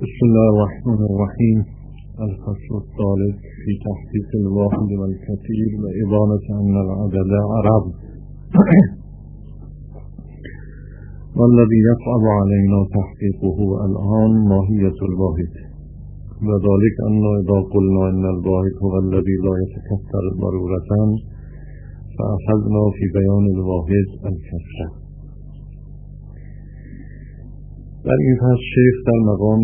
بسم الله الرحمن الرحیم. الفصل الثالث في تحقیق الواحد والكثير وإبانة أن العدد عرب. والذي يصعب علينا تحقيقه الآن ماهية الواحد، وذلك أن إذا قلنا إن الواحد هو الذي لا يتكثر ضرورة فأخذنا في بيان الواحد الكثرة. در این فصل شیخ در مقام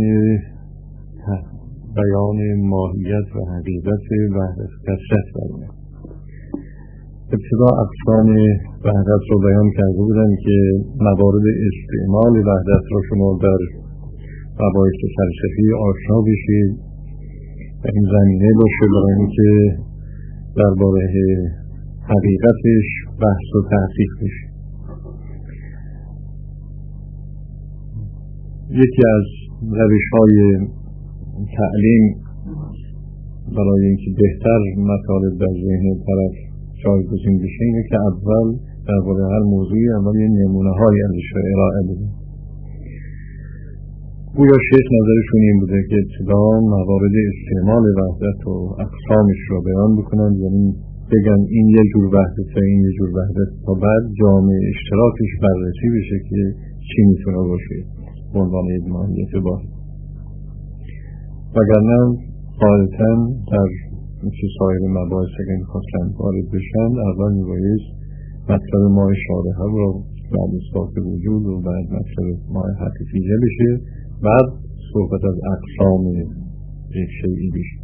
بیان ماهیت و حقیقت وحدت کثرت برمید. ابتدا اقسام وحدت رو بیان کرده بودن که موارد استعمال وحدت رو شما در مباحث فلسفی آشنا بشید و این زمینه باشه برای اینکه درباره حقیقتش بحث و تحقیق بشه. یکی از روش‌های تعلیم برای اینکه بهتر مطالب در ذهن طرف جایگزین بشه اینه که اول درباره هر موضوعی اول یه نمونه‌هایی ازش ارائه بده. گویا شیخ نظرشون این بوده که ابتدا موارد استعمال وحدت و اقسامش رو بیان بکنن، یعنی بگن این یه جور وحدت و این یه جور وحدت، تا بعد جامع اشتراکش بررسی بشه که چی میتونه باشه به عنوان یک ماهیت واحد. وگرنه غالباً در مثل سایر مباحث اگر می‌خواستن وارد بشن اول میبایست مطلب ماه شارحه رو بعد اثبات وجود و بعد مطلب ماه حقیقیه بشه، بعد صحبت از اقسام یک شیئی بشه.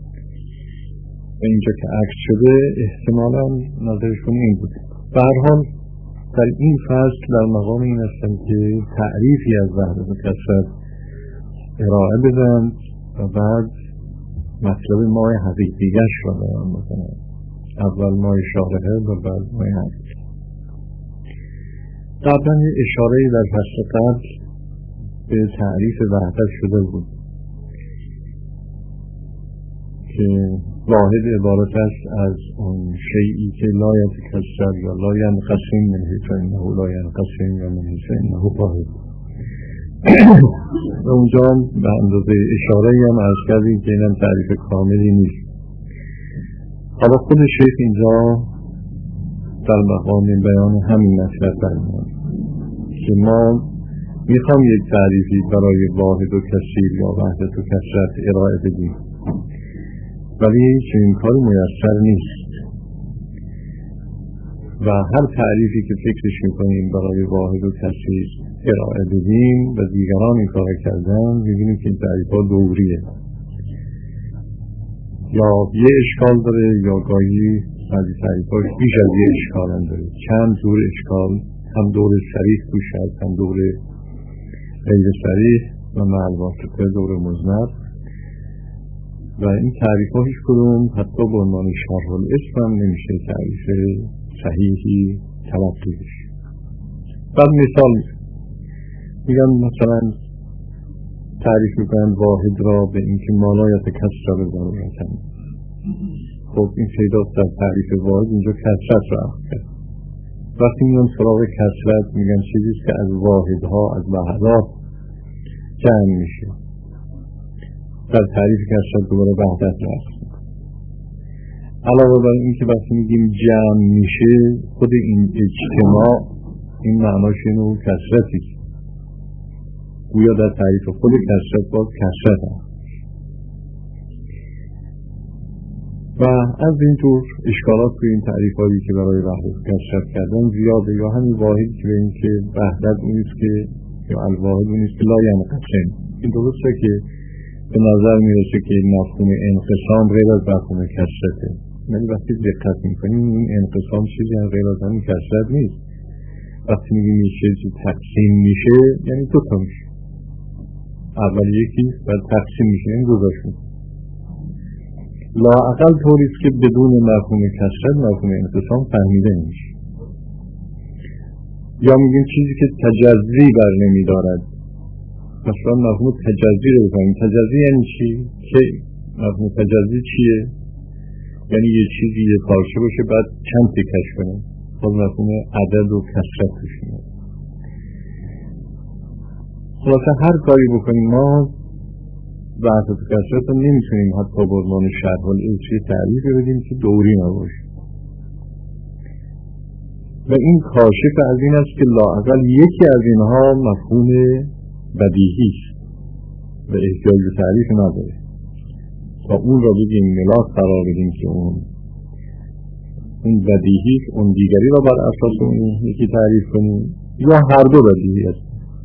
و اینجا که عکس شده احتمالاً نظرشون این بود. به هر حال در این فصل در مقام این هستم که تعریفی از وحدت و کثرت ارائه بدن و بعد مطلب ماه حقیقیش را بیان بکنن. اول ماه شارحه و بعد ماه حقیقی. قبلا اشاره در فصل قبل به تعریف وحدت شده بود که واحد عبارت است از اون شیئی که لا یتکثر یا لا ینقسم من حیث انه لا ینقسم یا من حیث انه واحد. و اونجا به اندازه اشاره‌ای هم عرض کردیم که اینم تعریف کاملی نیست. حالا خود شیخ اینجا در مقام بیان همین مطلب برمی‌آید که ما میخوام یک تعریفی برای واحد و کثیر یا وحدت و کثرت ارائه بدیم، ولی چنین کار میسر نیست و هر تعریفی که فکرش میکنیم برای واحد و کثیر ارائه بدیم و دیگران این کار کردن میبینیم که این تعریف‌ها دوریه، یا یه اشکال داره یا گاهی بعضی تعریف‌ها بیش از یه اشکال هم داره. چند جور اشکال، هم دور صریح توش هست، هم دور غیر صریح و معلومات دور مضمر. و این تعریف‌ها هیچ کدوم حتی به عنوان شرح الاسم هم نمیشه تعریف صحیحی تلقی بشه. بعد مثال میگن مثلا تعریف میکنن واحد را به اینکه مالایت کثرت رو ضرورتن. خب این پیداست در تعریف واحد اینجا کثرت را اخذ کرد. وقتی میان سراغ کثرت میگن چیزیست که از واحدها از وحدات جمع میشه. در تعریف کثرت دوباره وحدت را اخذ میکنن. علاوه بر این که وقتی میگیم جمع میشه خود این اجتماع این معناش اینو کثرتی گویا در تعریف خود کثرت باز کثرت هست. و از اینطور اشکالات توی این تعریف هایی که برای وحدت کثرت کردن زیاده. یا همین واحد که به این که وحدت اونیست که یا الواحد اونیست که لا ینقسم. این درسته که به نظر میرسه که مفهوم انقسام غیر از مفهوم کثرته، ولی وقتی دقت میکنیم این انقسام چیزی غیر از همین کثرت نیست. وقتی میگیم یه چیزی تقسیم میشه یعنی دو تا میشه، اول یکی بعد تقسیم میشه، این گذاشت میشه. لااقل طوریست که بدون مفهوم کثرت مفهوم انقسام فهمیده نمیشه. یا میگیم چیزی که تجزی بر نمیدارد، مثلا مفهوم تجزی رو بکنیم. تجزی یعنی چی؟ که مفهوم تجزی چیه؟ یعنی یه چیزی یه پارچه باشه بعد چند تکش کنیم، باز مفهوم عدد و کثرت بشیم. خلاصه هر کاری بکنیم ما وحدت و کثرت رو نمیتونیم حتی به عنوان شرح العلمی تعریف بدیم که دوری نباشه. و این کاشف از این است که لااقل یکی از اینها مفهوم بدیهی است و احتیاج به تعریف نداره تا اون را بگیم ملاک قرار بدیم که اون بدیهی است، اون دیگری را بر اساس اون یکی تعریف کنیم یا هر دو بدیهی است.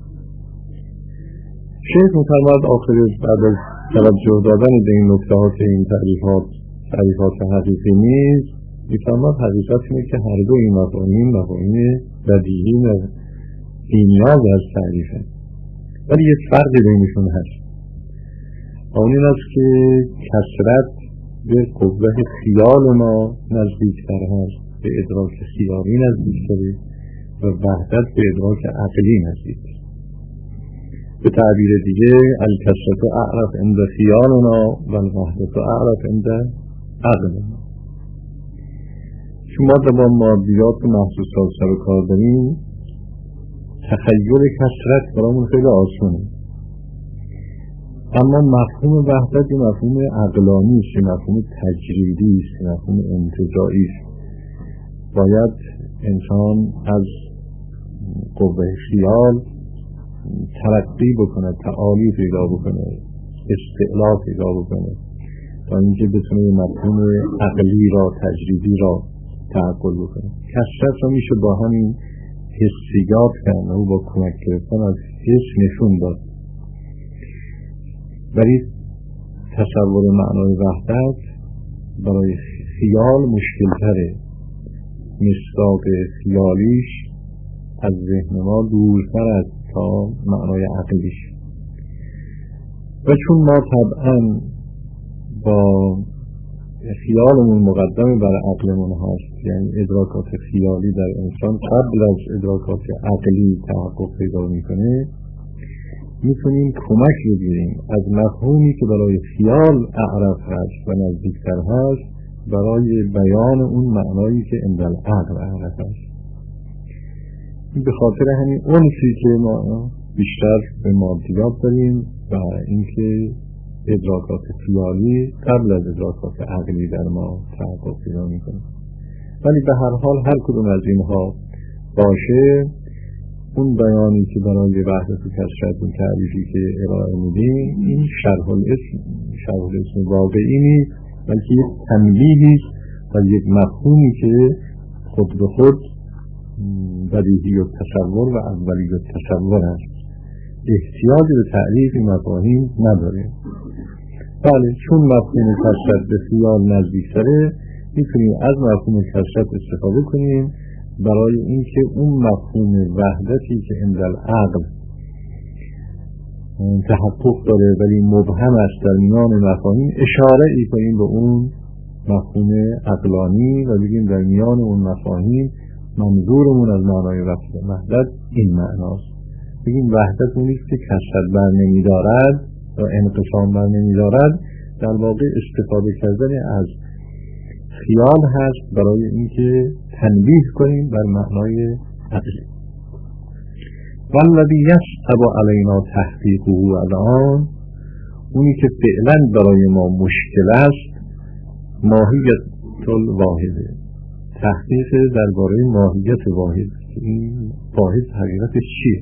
شیخ می‌فرماید آخر بعد از توجه دادن به این نکته‌ها که این تعریفات حقیقی نیست، می‌فرماید حقیقت اینه که هر دو این مفاهیم بدیهی و بی‌نیاز از تعریفه، ولی یک فرق بینشون هست. اون این است که کثرت به قوه خیال ما نزدیکتر هست، به ادراک خیالی نزدیکتره و وحدت به ادراک عقلی نزدیکتر. به تعبیر دیگه الکثرت اعرف عند خیالنا و الوحدت اعرف عند عقلنا. چون ما با مادیات و محسوسات سر و کار داریم، تخیل کثرت برامون خیلی آسونه، اما مفهوم وحدت یه مفهوم عقلانی است، یه مفهوم تجریدی است، یه مفهوم انتزاعی است. باید انسان از قوه خیال ترقی بکنه، تعالی پیدا بکنه، استعلا پیدا بکنه تا اینکه بتونه مفهوم عقلی را، تجریدی را تعقل بکنه. کثرت را میشه با همین حسیات کرد و با کمک گرفتن از حس نشون داد. ولی تصور معنای وحدت برای خیال مشکل تره، مصداق خیالیش از ذهن ما دورتر است تا معنای عقلیش. و چون ما طبعا با خیالمون مقدم بر عقلمون هست، یعنی ادراکات خیالی در انسان قبل از ادراکات عقلی تحقق پیدا میکنه، میتونیم کمک بگیریم از مفهومی که برای خیال اعرف هست و نزدیکتر هست برای بیان اون معنایی که عند العقل اعرف هست. به خاطر همین اونسی که ما بیشتر به مادیات داریم و اینکه ادراکات خیالی قبل از ادراکات عقلی در ما تحقق پیدا میکنه. ولی به هر حال هر کدوم از اینها باشه، اون بیانی که برای وحدت و کثرت، اون تعریفی که ارائه میدیم، این شرح الاسم واقعی نیست، بلکه یک تنبیهی است و یک مفهومی که خود به خود بدیهی و تصور و اولی و تصور هست، احتیاج به تعریف مفاهیم نداره. بله، چون مفهوم کثرت به خیال نزدیکتره، میتونیم از مفهوم کثرت استفاده کنیم برای اینکه اون مفهوم وحدتی که عند العقل تحقق داره ولی مبهم است در میان مفاهیم، اشاره ای کنیم به اون مفهوم عقلانی و بگیم در میان اون مفاهیم منظورمون از معنای وحدت این معناست. بگیم وحدت اونیست که کثرت بر نمیدارد و انقسام بر نمیدارد، در واقع استفاده کردن از خیال هست برای اینکه تنبیه کنیم بر معنای عقلی. والذی یصعب علینا تحقیقه الان، اونی که فعلا برای ما مشکل است، ماهیت الواحده، تحقیق درباره ماهیت واحد. این واحد حقیقتش چیه؟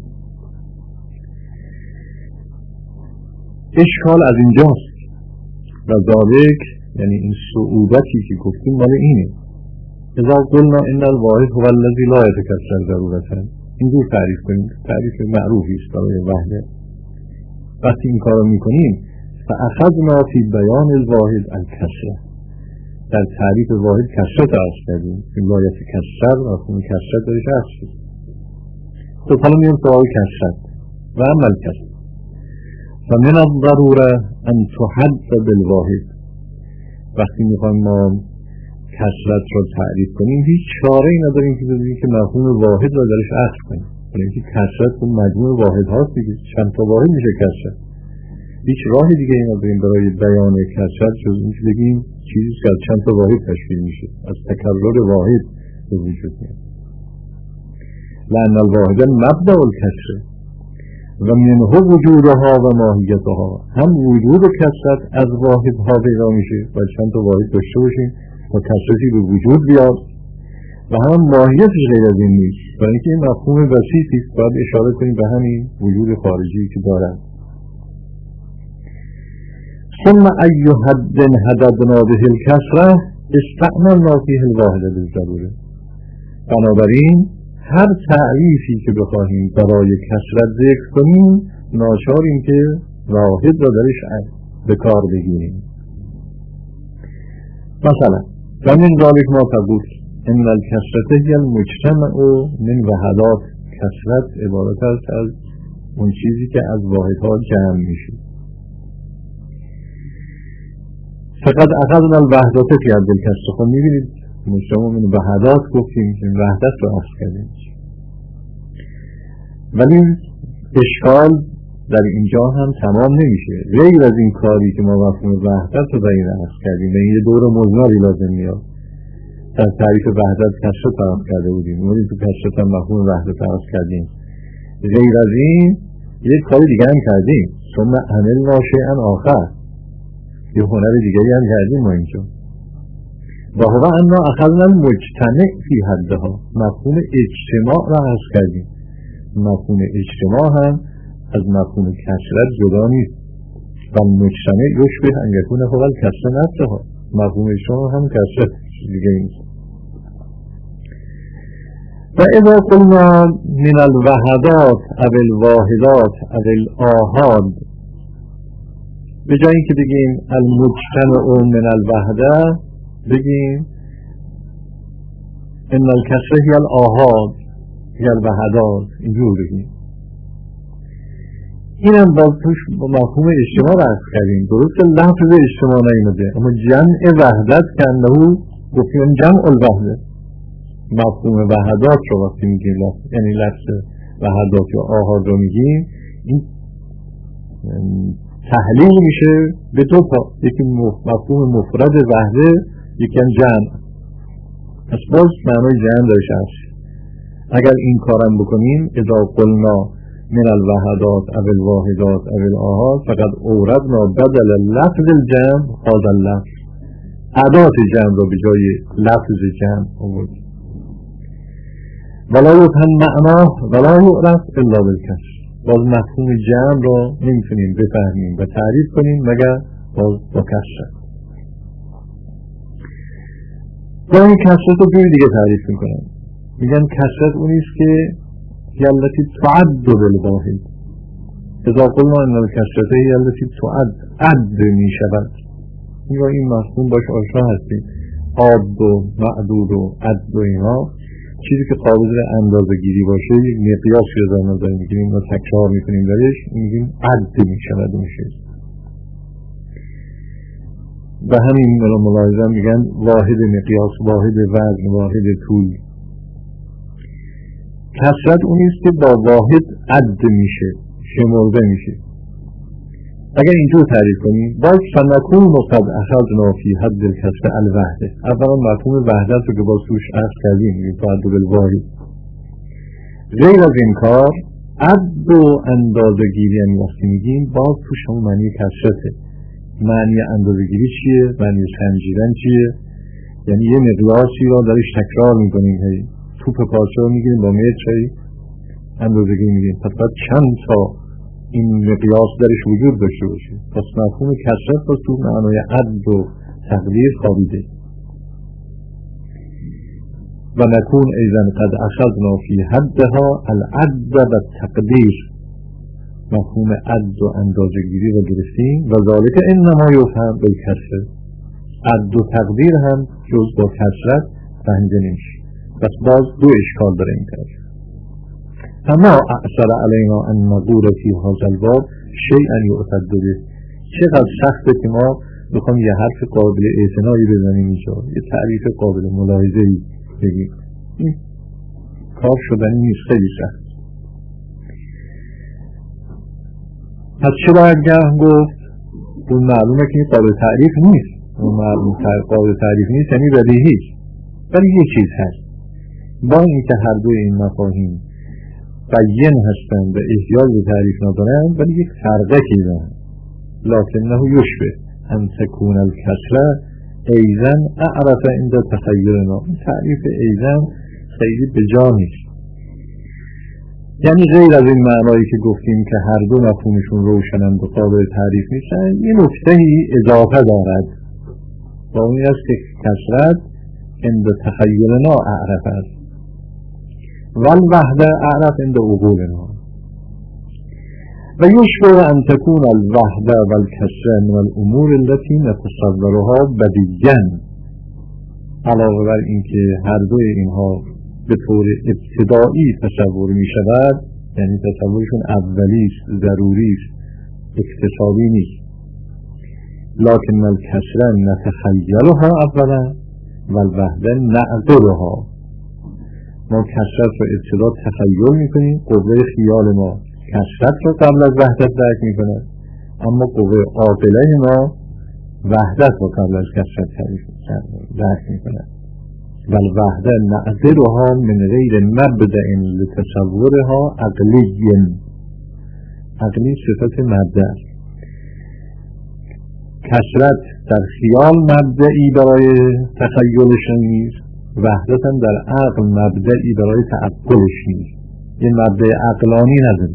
اشکال از اینجاست و ذالک، یعنی این صعوبتی که گفتیم مال اینه. اذا قلنا ان الواحد هو الذی لا یتکثر ضرورتا، اینجور تعریف کنیم، تعریف معروفی است برای وحدت. وقتی این کارو میکنیم فاخذنا فی بیان الواحد الکثره، در تعریف واحد کثرت عرض کردیم، این لا یتکثر و مفهوم کثرت درش هست. خب حالا میام سراغ کثرت و عمل کثرت. فمن الضروره ان تحد بالواحد، وقتی میخوایم ما کثرت را تعریف کنیم هیچ چاره‌ای نداریم که بگیم که مفهوم واحد را درش عطف کنیم، برای اینکه کثرت اون مجموع واحد هاست دیگه، چند تا واحد میشه کثرت. هیچ راه دیگه ای نداریم برای بیان کثرت جز اینکه بگیم چیزی که از چند تا واحد تشکیل میشه، از تکرر واحد به وجود میاد. لأن الواحد مبدأ الکثره، و منه وجودها و ماهیتها، هم وجود کثرت از واحدها پیدا میشه و چند تا واحد داشته باشیم و کثرتی به وجود بیاد و هم ماهیتش غیر از این نیست. برای اینکه این مفهوم بسیطی است، باید اشاره کنیم به همین وجود خارجی که دارن. ثم ای حد حددنا به الکثره استعملنا فیه الواحد بالضروره. بنابراین هر تعریفی که بخواهیم برای کثرت ذکر کنیم ناچاریم که واحد را درش به کار بگیریم. مثلا فمن ذلک ما تقول ان الکثرت هی المجتمع من وحدات. کثرت عبارت است از اون چیزی که از واحدها جمع میشه. فقط اخذنا الوحدات فی حد الکثرة. خب میبینید مجتمع من وحدات گفتیم که وحدت رو اخذ کردیم، ولی اشکال در اینجا هم تمام نمیشه. غیر از این کاری که ما مفهوم وحدت رو در این اخذ کردیم، یه دور مزماری لازم میاد. در تعریف وحدت کثرت اخذ کرده بودیم، اومدیم تو کثرت هم مفهوم وحدت اخذ کردیم. غیر از این یک کاری دیگه هم کردیم، ثم عملنا شیئا آخر، یه هنر دیگه هم کردیم ما اینجا. و هو انا اخذنا المجتمع فی حدها. مفهوم اجتماع را اخذ کردیم. مفهوم اجتماع هم از مفهوم کثرت جدا نیست. و مجتمع یشبه ان یکون هو الکثرة نفسها. مفهوم اجتماع هم کثرت دیگه نیست. و اذا قلنا من الوحدات او الواحدات او الاحاد، به جایی که بگیم المجتمع من الوحده بگیم ان الکثرة هی الاحاد هی الوحدات، اینجور بگیم. این هم باز توش مفهوم اجتماع را اخذ کردیم. درست لفظ اجتماع نیامده، اما جمع وحدت که انه گفتیم جمع الوحده. مفهوم وحدات رو وقتی میگیم یعنی لفظ وحدات یا آحاد رو میگیم، این تحلیل میشه به دو تا، یکی مفهوم مفرد وحده، یکی هم جمع. پس باز معنای جمع درش هست. اگر این کارم بکنیم اذا قلنا من الوحدات او الواحدات او الاحاد فقد اوردنا بدل لفظ الجمع هذا اللفظ. ادات جمع رو به جای لفظ جمع آورد. ولا یفهم معناه ولا یعرف الا بالکسر. باز مفهوم جمع را نمیتونیم بفهمیم و تعریف کنیم مگر باز با کسر. با این کسرت رو جوری دیگه تعریف میکنم. میگن کسرت اونیست که یلتی تعد بالواحد. اذا قلنا ان الکسرت یلتی تعد میشود. این مفهوم باش آشنا هستیم. عد و معدود و عد و اینا چیزی که قابل اندازه گیری باشه، یک مقیاسی رو در نظر میگیریم و تکرار میکنیم درش، میگیم عد میشود میشه. و همین ملاحظه میگن واحد مقیاس، واحد وزن، واحد طول. کثرت اونیست که با واحد عد میشه، شمرده میشه. اگر اینجور تعریف کنیم باید فنکون قد اخذنا فی حد الکثرة الوحده. اولا مفهوم وحدت رو که باز توش اخذ کردیم، میگیم تعد بالواحد. غیر از این کار عد و اندازه گیری یعنی وقتی میگیم باز توش همون معنی کثرته. معنی اندازه گیری چیه؟ معنی سنجیدن چیه؟ یعنی یه مقیاسی را درش تکرار میکنیم، توپ پارچه رو میگیریم با متر اندازه گیری میگیم، پس باید چند تا این مقیاس درش وجود داشته باشه. پس مفهوم کثرت باز تو معنای عد و تقدیر خوابیده. و نکون ایضا قد اخذنا فی حدها العد و تقدیر. مفهوم عد و اندازه گیری رو گرفتیم و ذالک انما یفهم بالکسر. عد و تقدیر هم جز با کثرت فهمیده نمیشه. پس باز دو اشکال داره این طرف. اما اعثر علینا ان نقول فی هذا الباب شیئا یعتد به. چقدر سخته که ما بخوام یه حرف قابل اعتنایی بزنیم اینجا، یه تعریف قابل ملاحظه‌ای بگیم. این کار شدنی نیست، خیلی سخت. پس چه باید گفت؟ اون معلومه که این قابل تعریف نیست. اون معلوم قابل تعریف نیست یعنی بدیهی. ولی یه چیز هست، با اینکه هر دوی این مفاهیم بین هستند و احتیاج به تعریف ندارند، ولی یک فرقی دارند. لکنه یشبه ان تکون الکسره ایزن اعرف عند تخیلنا. تعریف ایزن خیلی به جا نیست، یعنی غیر از این معنایی که گفتیم که هر دو مفهومشون روشنند و قابل تعریف نیستن، یه نکته‌ای اضافه دارد و اون این است که کثرت عند تخیلنا اعرف است و الوحده اعرف عند عقولنا. و یشبه ان تکون الوحده و الکثره من الامور التي نتصورها بدیعا. علاوه بر اینکه هر دوی اینها به طور ابتدایی تصور می شود، یعنی تصورشون اولی است، ضروری است، اکتسابی نیست. لکن الکثره نتخیلها اولا و الوحده نعقلها. ما کثرت رو ابتدا تخیل می کنیم، قوه خیال ما کثرت رو قبل از وحدت درک می کند، اما قوه عاقله ما وحدت رو قبل از کثرت درک می کند. و الوحده نعذرها من غیر مبدأ لتصورها عقلی. عقلی صفت مبدأ است. کثرت در خیال مبدئی برای تخیلش نیست، وحدت هم در عقل مبدئی برای تعقلش نیست. یه مبدأ عقلانی نداره.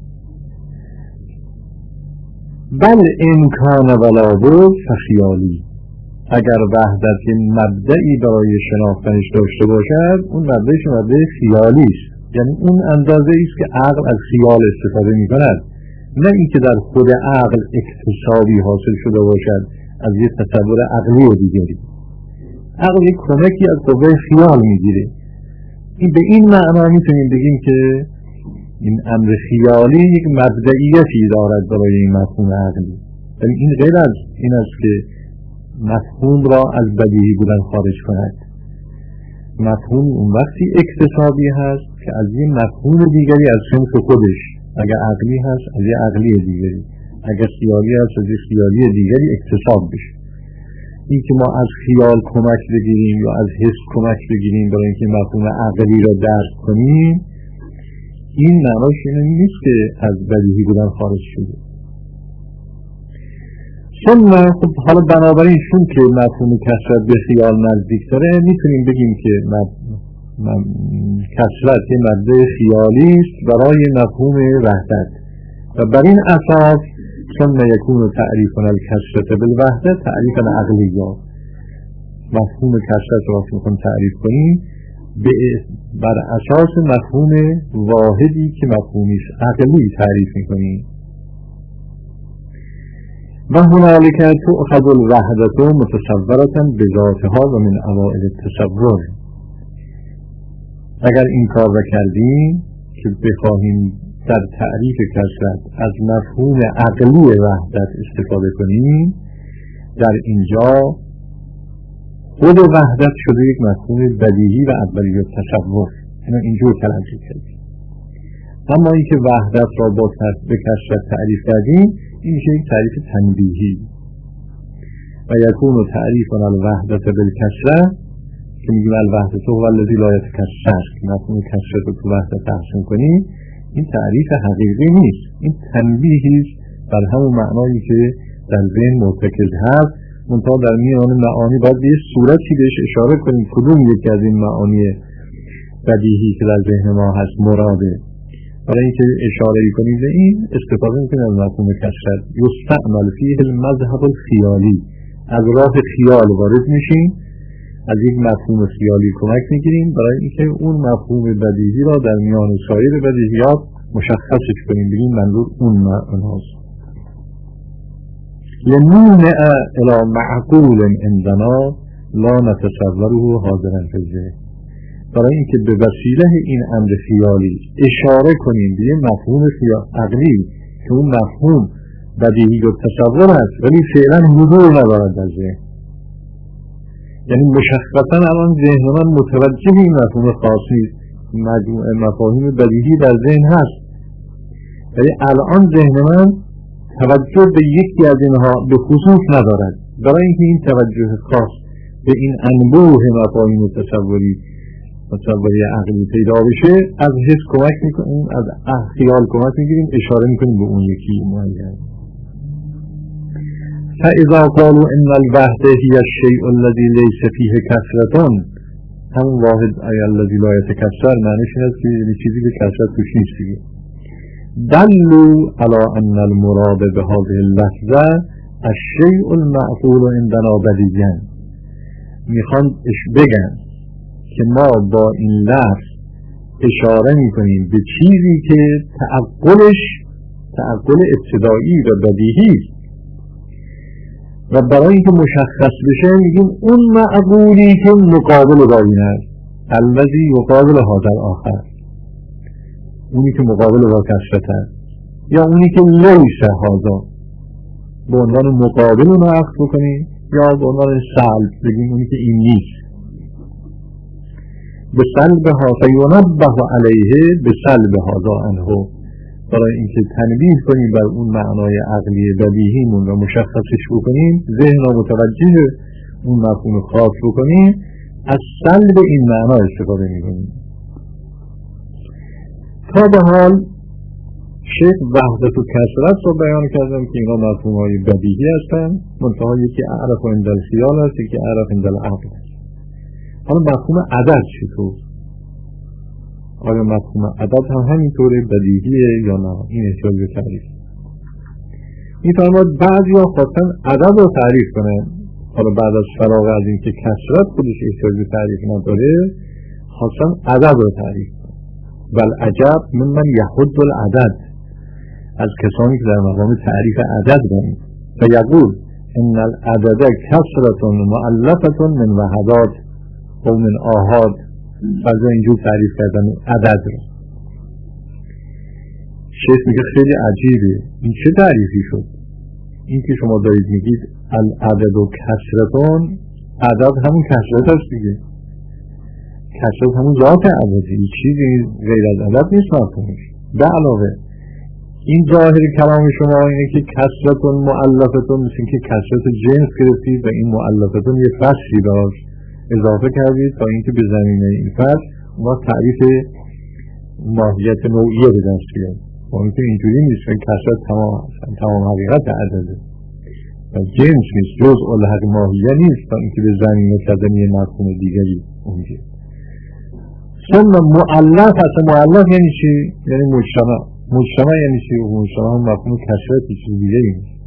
بل امکان ولا بود فخیالی. اگر وحدت مبدئی برای شناختنش داشته باشد، اون مبدأش مبدأ خیالی است، یعنی اون اندازه است که عقل از خیال استفاده می کند، نه اینکه در خود عقل اکتسابی حاصل شده باشد از یک تصور عقلی و دیگری. عقل یک کمکی از قوه خیال میگیره. این به این معنا میتونیم بگیم که این امر خیالی یک مبدئیتی دارد برای این مفهوم عقلی. یعنی این غیر از این است که مفهوم را از بدیهی بودن خارج کند. مفهوم اون وقتی اکتسابی هست که از یه مفهوم دیگری از صنف خودش، اگر عقلی هست از یه عقلی دیگری، اگر خیالی هست از یه خیالی دیگری اکتساب بشه. این که ما از خیال کمک بگیریم یا از حس کمک بگیریم برای اینکه مفهوم عقلی را درک کنیم، این معناش اینه نیست که از بدیهی بودن خارج شده. ثم خب حالا بنابراین چون که مفهوم کثرت به خیال نزدیک داره، میتونیم بگیم که کثرت یه مبدأ خیالی است برای مفهوم وحدت و بر این اساس ثم یکون تعریفنا الکثرة بالوحده تعریفا عقلیا. مفهوم کثرت را که میخوایم تعریف کنیم بر اساس مفهوم واحدی که مفهومی عقلی تعریف میکنیم. و هنالک تؤخذ الوحدة متصورة بذاتها و من اوائل التصور. اگر این کار را کردیم که بخواهیم در تعریف کثرت از مفهوم عقلی وحدت استفاده کنیم، در اینجا خود وحدت شده یک مفهوم بدیهی و اولی التصور. اینا اینجور تلقی کردیم. اما اینکه وحدت را با به کثرت تعریف کردیم، این میشه یک تعریف تنبیهی. و یکون تعریفنا الوحدة بالکثرة که میگیم الوحدة هو الذی لا یتکثر، که مفهوم کثرت رو تو وحدت تقسیم کنیم، این تعریف حقیقی نیست. این تنبیهی است بر همون معنایی که در ذهن مرتکز هست، منتها در میان معانی باید یه صورتی بهش اشاره کنیم کدوم یکی از این معانی بدیهی که در ذهن ما هست مراده. برای اینکه اشاره کنیم به این استفاده میکنیم از مفهوم کثرت. یستعمل فیه المذهب الخیالی. از راه خیال وارد میشیم، از یک مفهوم خیالی کمک میگیریم برای اینکه اون مفهوم بدیهی را در میان سایر بدیهیات مشخصش کنیم، بگیم منظور اون معناست. لنونع الى معقول عندنا لا نتصوره حاضرا فی الذهن. برای اینکه به وسیله این امر خیالی اشاره کنیم به مفهوم عقلی که اون مفهوم بدیهی و تصور است ولی فعلا حضور ندارد در ذهن. یعنی مشخصا الان ذهن من متوجه این مفهوم خاصی مجموعه مفاهیم بدیهی در ذهن هست، ولی الان ذهن من توجه به یکی از اینها به خصوص ندارد. برای اینکه این توجه خاص به این انبوه مفاهیم تصوری متصوری عقلی پیدا بشه، از حس کمک میکنیم، از خیال کمک میگیریم، اشاره میکنیم به اون یکی معین. فاذا قالوا ان الوحده هي الشيء الذي ليس فيه كثرة، همون واحد ای الذی لا یتکثر معنیش این است که چیزی که کثرت توش نیست دیگه. دلوا على ان المراد بهذه اللفظه الشيء المعقول عندنا بدیهاً، میخوان بگن که ما با این لفظ اشاره میکنیم به چیزی که تعقل ابتدایی و بدیهی و برای اینکه مشخص بشه میگیم اون معقولی که مقابل با این است، الذی یقابل هذا الاخر، اونی که مقابل با کثرت است، یا اونی که لیس هذا به عنوان مقابل اون رو عکس بکنیم، یا به عنوان سلب بگیم اونی که این نیست. به سلب ها فینبه علیه به سلب هذا عنه، برای اینکه تنبیه کنیم بر اون معنای عقلی بدیهیمون و مشخصش بکنیم، ذهن را متوجه اون مفهوم خاص بکنیم، از سلب این معنا استفاده میکنیم. تا به حال شیخ وحدت و کثرت رو بیان کردم که اینا مفهوم‌های بدیهی هستن، منتها یکی اعرف عند الخیال است، یکی اعرف عند العقل است. حالا مفهوم عدد چطور؟ آیا مفهوم عدد هم همینطور بدیهیه یا نه؟ این احتیاج به تعریف. می‌فرماید بعضیا خواستن عدد رو تعریف کنن، حالا بعد از فراغ از این که کثرت خودش احتیاج به تعریف نداره، خواستن عدد رو تعریف کنن. بل عجب ممن یحد العدد، از کسانی که در مقام تعریف عدد دارن و یقول ان العدد کثرة مؤلفة من وحدات و من آحاد، فرض اینجور تعریف کردن عدد رو. شیخ میگه خیلی عجیبه، این چه تعریفی شد؟ این که شما دارید میگید العدد و کثرتون، عدد همون کثرت هست دیگه، کثرت همون ذات عددی، چیزی غیر از عدد نیست مفهومش. به علاوه این ظاهر کلام شما اینه که کثرتون مؤلفتون، مثل که کثرت جنس گرفتید و این مؤلفتون یه فصلی داشت اضافه کردید تا اینکه به زمینه این فصل ما تعریف ماهیت نوعیه به دست بیاریم. اینکه اینجوری نیست که کثرت تمام حقیقت عدده و جنس نیست، جزء الحق ماهیه نیست تا اینکه به زمینه کردن یه مفهوم دیگری اونجا. ثم مؤلف، اصلا مؤلف یعنی چی؟ یعنی مجتمع یعنی چی؟ مجتمع هم مفهوم کثرت چیز دیگه ای نیست.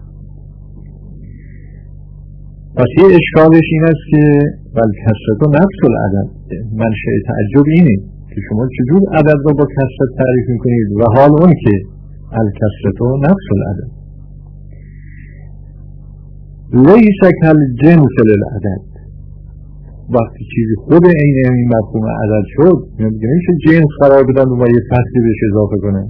پس یه اشکالش این است که بل کثرت و نفس العدد، منشأ تعجب اینه که شما چجور عدد رو با کثرت تعریف میکنید و حال اون که الکثرت و نفس العدد لیس کالجنس للعدد. وقتی چیزی خود عین این مفهوم عدد شد، میگه نمیشه جنس قرار بدن و یه فصلی بهش اضافه کنن.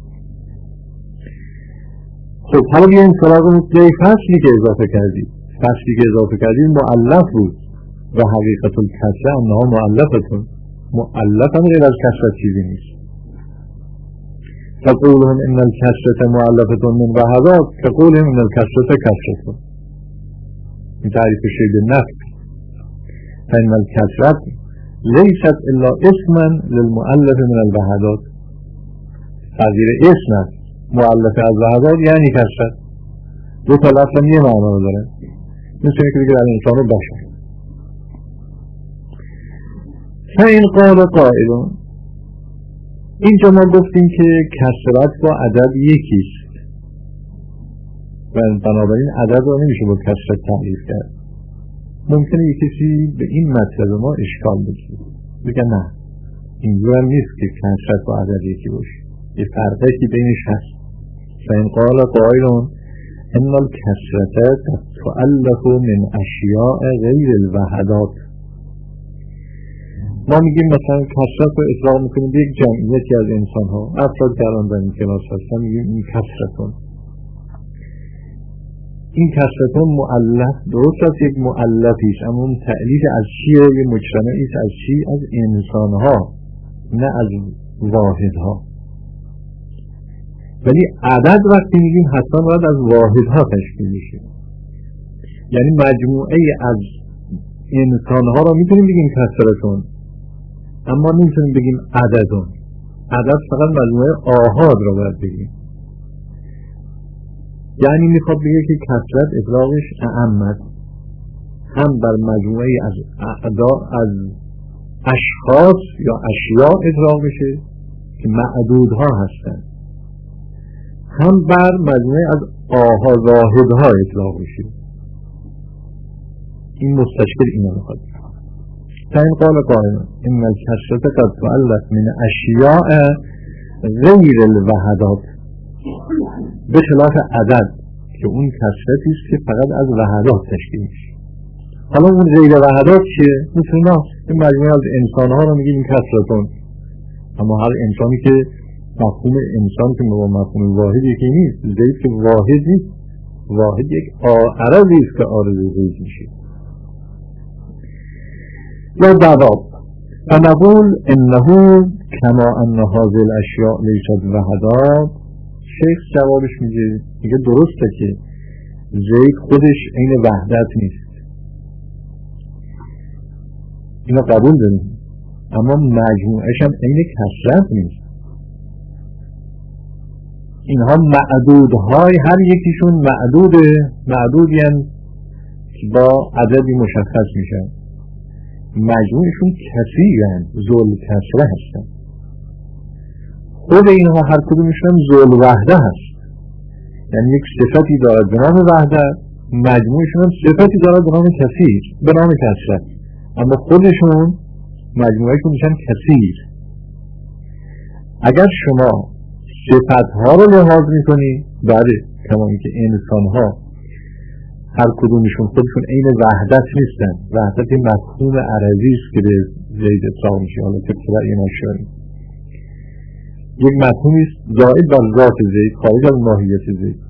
خب حالا بیایم سراغ اون فصلی که اضافه کردید. فصلی که اضافه کردید مؤلف بود و حقیقت الکثره انها مؤلفتون، مؤلف هم غیر از کثرت چیزی نیست. فقولهم ان الکثره مؤلفتون من وحدات فقولهم ان الکثره کثرتون، این تعریف شید نفس. فإن الكثرة ليست إلا اسما للمؤلف من الوحدات، تغییر اسم است، مؤلف از وحدات یعنی کثرت، دو تا لفظ یه معنا داره، مثل اینکه بگید الانسان رو بشر. فإن قال قائل، اینجا ما گفتیم که کثرت با عدد یکیست و بنابراین عدد رو نمیشه با کثرت تعریف کرد. ممکنه یک کسی به این مطلب ما اشکال بگیره، بگه نه اینجور هم نیست که کثرت با عدد یکی باشه، یه فرقی که بینش هست. فإن قال قائل ان الکثرة تؤلف من اشیاء غیر الوحدات، ما میگیم مثلا کثرت رو اطلاق میکنیم به یک جمعیتی از انسان ها، افراد که الان در این کلاس هستن، میگیم این کثرتون. این کثرتون مؤلف درست است، یک مؤلفیش، اما اون تعلیف از چیه؟ یه مجتمعیش از چی؟ از انسانها، نه از واحدها. ولی عدد وقتی میگیم حتما باید از واحدها تشکیل میشه، یعنی مجموعه از انسانها را میتونیم بگیم کثرتون، اما نمیتونیم بگیم عددون. عدد فقط مجموعه آحاد را باید بگیم. یعنی میخواد بگه که کثرت اطلاقش اعم است، هم بر مجموعه از اعداد از اشخاص یا اشیاء اطلاق بشه که معدودها هستند، هم بر مجموعه از واحدها اطلاق بشه. این مستشکل اینا میخواد. فإن قال قائل إن الكثرة قد تؤلف من أشياء غیر الوحدات، به خلاف عدد که اون کثرتی است که فقط از وحدات تشکیل میشه. حالا اون غیر وحدات چیه؟ مثل ما این مجموعه از انسان‌ها رو میگیم کثرتون، اما هر انسانی که مفهوم انسان که با مفهوم واحد یکی نیست. زید که واحد نیست، واحد یک عرضی است که عارض زید میشه. یا جواب فنقول انه کما ان هذه الاشیاء لیست وحدات. شیخ جوابش میگه درسته که زید خودش عین وحدت نیست، اینا قبول داریم، اما مجموعش هم عین کثرت نیست. اینها معدودهای، هر یکیشون معدودی هم که با عددی مشخص میشن، مجموعشون کثیرن، ذل کثره هستن. خود اینها هر کدومشون ذل وحده هست، یعنی یک صفتی دارد به نام وحدت، مجموعشون هم صفتی دارد به نام کثیر، به نام کثرت، اما خودشون مجموعشون میشن کثیر. اگر شما صفتها رو لحاظ میکنی، بله، کما اینکه انسانها هر کدومشون خودشون عین وحدت نیستن. وحدت مفهوم عرضی است که به زید اطلاق میشه. حالا که برای ناشیانی یک مفهومی است زائد بر ذات زید، خارج از ماهیت زید.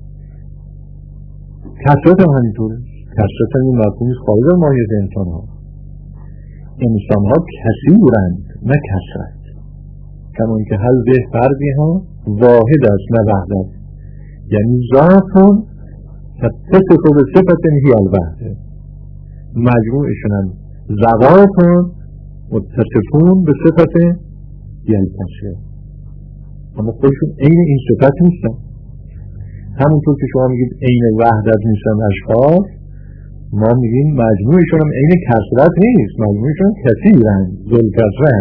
کثرت هم همینطوره. کثرت هم این مفهومی است خارج از ماهیت انسانها. انسانها کثیرند نه کثرت، کما اینکه حل فردی ها واحد است نه وحدت، یعنی ذاتون تتصف به صفت هی الوحده، مجموعشون هم ذواتون متصفون به صفت هی الکثره، اما خودشون عین این صفت نیستن. همونطور که شما میگید عین وحدت نیستن اشخاص، ما میگیم مجموعشون هم عین کثرت نیست، مجموعشون کثیرن، ذل کثرن.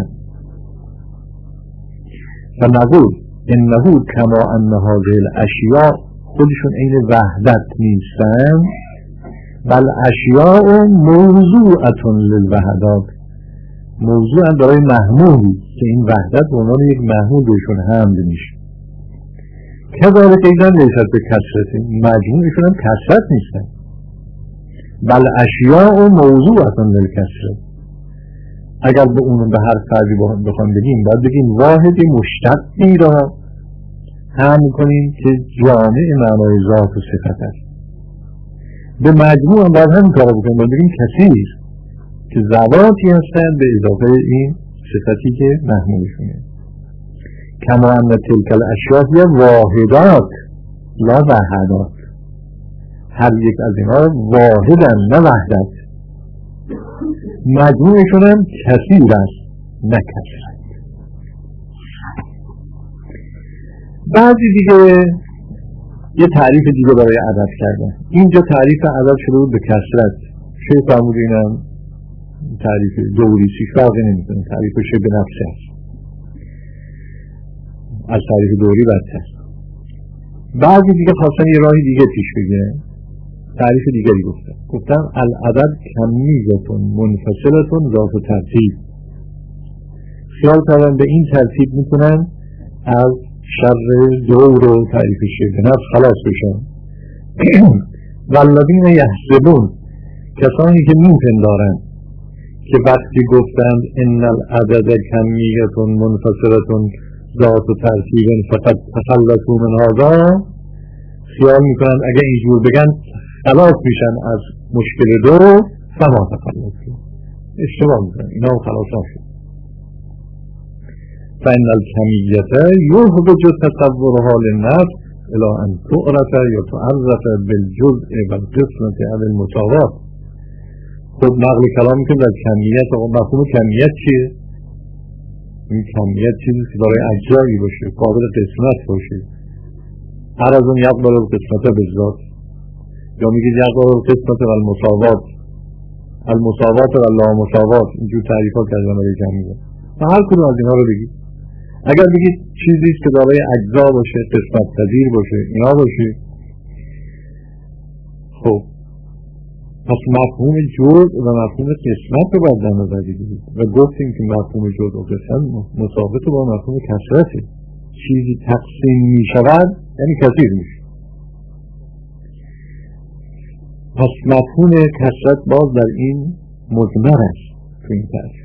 فنقول انه کما ان هذه الاشیاء، خودشون عین وحدت نیستن، بل اشیاء موضوعة للوحدات، موضوع هم برای محمولی که این وحدت به عنوان یک محمول بهشون حمل میشه. کذالک ایضا لیست بکثرت، مجموعشون هم کثرت نیستن، بل اشیاء موضوعة للکثرت. اگر به اون به هر فردی بخوام بگیم، باید بگیم واحد مشتقی را حمل کنیم که جامع معنای ذات و صفت است. به مجموع هم باید همین کار بکنیم، باید بگیم کثیر که ذواتی هستند به اضافه این صفتی که محمولشونه. کما ان تلک الاشیاء هی واحدات لا وحدات، هر یک از اینها واحدن نه وحدت، مجموعشون هم کثیر است نه کثرت. بعضی دیگه یه تعریف دیگه برای عدد کردن. اینجا تعریف عدد شده بود به کثرت، شیخ فرمود اینم تعریف دوریسی فرقی نمیکنه، تعریف شبه نفسی است، از تعریف دوری بدتر. بعضی دیگه خواستن یه راهی دیگه پیش بگیرن، تعریف دیگری گفتن العدد کمیتون منفصلتون ذات و ترتیب. خیال کردن به این ترتیب میتونن از شر دور و تعریف شبه نفس خلاص بشن. والذین یحسبون، کسانی که میپندارن که وقتی گفتند ان العدد کمیتون منفصلتون ذات و ترتیب فقط تخلصوا من هذا، خیال میکنن اگه اینجور بگن خلاص میشن از مشکل دو، فما تخلصوا، اشتباه میکنن، اینا خلاص نشد. فإن الكمية يحوج تصورها للنفس إلى أن تعرف یا تعرف بالجزء والقسمة على المساواة. خب نقل کلامی که در کمیت، مفهوم کمیت چیه؟ این کمیت چیزی که برای اجزایی باشه، قابل قسمت باشه. هر از اون یقبل قسمت بذات، یا میگید یقبل قسمت و المساوات، المساوات و لا مساوات، اینجور تعریف ها کردن برای کمیت. و هر کدوم از اینا رو بگید. اگر بگید چیزی که برای اجزا باشه، قسمت پذیر باشه، اینا باشه، خب پس مفهوم جزء و مفهوم قسمت رو باید در نظر بگیرید و گفتیم که مفهوم جزء و قسمت مساوات با مفهوم کثرته. چیزی تقسیم می شود یعنی کثیر می شود. پس مفهوم کثرت باز در این مضمر است تو این تعریف.